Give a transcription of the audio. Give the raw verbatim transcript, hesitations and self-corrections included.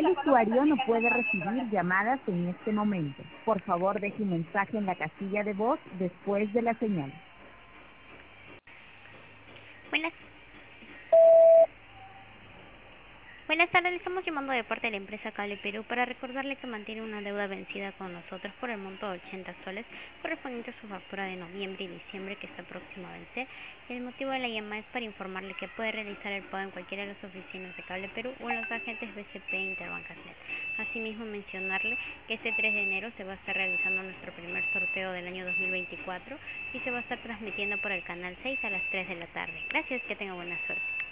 El usuario no puede recibir llamadas en este momento. Por favor, deje un mensaje en la casilla de voz después de la señal. Buenas, buenas tardes, le estamos llamando de parte de la empresa Cable Perú para recordarle que mantiene una deuda vencida con nosotros por el monto de ochenta soles correspondiente a su factura de noviembre y diciembre que está próxima a vencer. El motivo de la llamada es para informarle que puede realizar el pago en cualquiera de las oficinas de Cable Perú o en los agentes B C P e Interbancasnet. Asimismo, mencionarle que este tres de enero se va a estar realizando nuestro primer sorteo del año dos mil veinticuatro y se va a estar transmitiendo por el canal seis a las tres de la tarde. Gracias, que tenga buena suerte.